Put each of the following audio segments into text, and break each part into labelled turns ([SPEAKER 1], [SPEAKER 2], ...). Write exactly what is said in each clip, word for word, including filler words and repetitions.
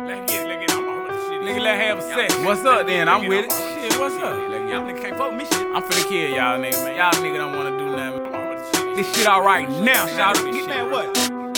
[SPEAKER 1] Let's get it, let's get it. I'm on with the shit.
[SPEAKER 2] Nigga, let's have a set. What's up then? I'm with it. Shit, what's up?
[SPEAKER 1] Y'all niggas can't fuck with me shit.
[SPEAKER 2] I'm finna kill y'all niggas, man. Y'all niggas don't wanna do nothing.
[SPEAKER 1] I'm on with the shit.
[SPEAKER 2] This shit alright now, shout out.
[SPEAKER 1] Man, what?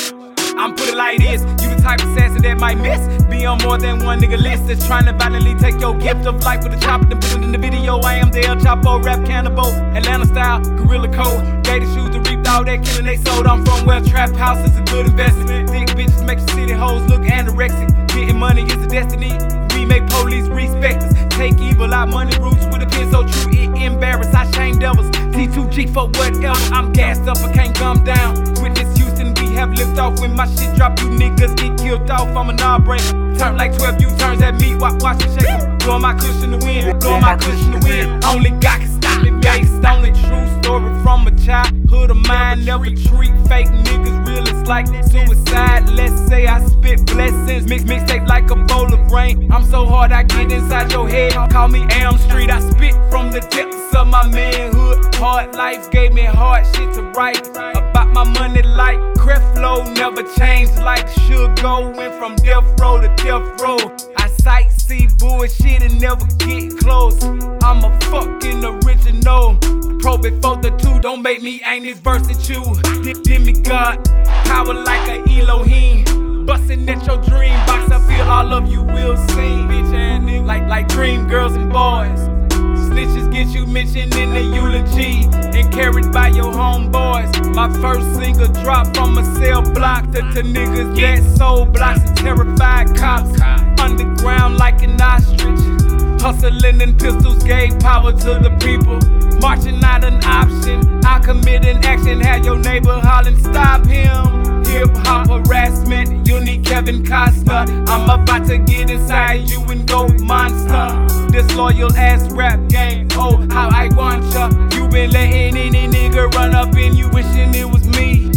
[SPEAKER 2] I'm put it like this, you the type of assassin that might miss. Be on more than one nigga list that's trying to violently take your gift of life with a chopper, then put it in the video. I am the El Chapo, rap cannibal, Atlanta style, gorilla code. Gator shoes to reap all that killing they sold. I'm from where trap house is a good investment. Thick bitches make city hoes look anorexic. Getting money is a destiny. We make police respect us. Take evil out money roots with a pen so true it embarrass. I shame devils. T two G for whatever. I'm gassed up, I can't come down. Witness Houston, we have lift off. When my shit drop, you niggas get killed off. I'm a knob breaker. Turn like twelve U-turns at me. Watch, watch it shake em. Blowing my cushion to win. Blowing my cushion to win. Only God can stop it. Based on a true story from a childhood of mine. Never treat fake niggas real. It's like suicide. Let's say I spit blessings. Mix mixtape like a bowl of rain. I'm so hard I get inside your head. Call me Elm Street. I spit from the depths of my manhood. Hard life gave me hard shit to write about my money like Creflo. Never changed like Sugar. Went from death row to death row. I sightsee bullshit and never get close. I'm a fucking original. Pro before the two, don't make me aim this verse at you. Demigod, power like a Elohim. Bustin' at your dream box, I feel all of you will sing. Bitch ass nigga, like, like dream girls and boys. Snitches get you mentioned in the eulogy and carried by your homeboys. My first single dropped from a cell block to, to niggas that sold blocks and terrified cops. Underground like an ostrich. Hustling and pistols gave power to the people. Marching not an option. I commit an action, have your neighbor hollering, stop him. Hip hop harassment, unique Kevin Costner. I'm about to get inside you and go monster. Disloyal ass rap game, oh how I want ya. You been letting any nigga run up in you, wishing it was me.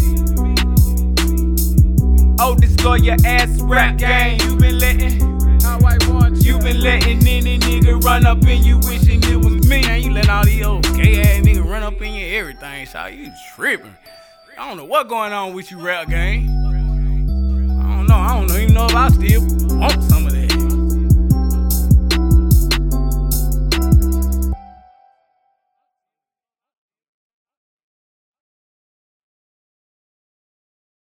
[SPEAKER 2] Oh, disloyal ass rap game, you been letting. How I want ya. You been letting any nigga run up in you, wishing it was me.
[SPEAKER 1] Man, you letting all these old gay ass niggas run up in your everything, so you tripping. I don't know what going on with you, rap gang. I don't know. I don't even know if I still want some of that.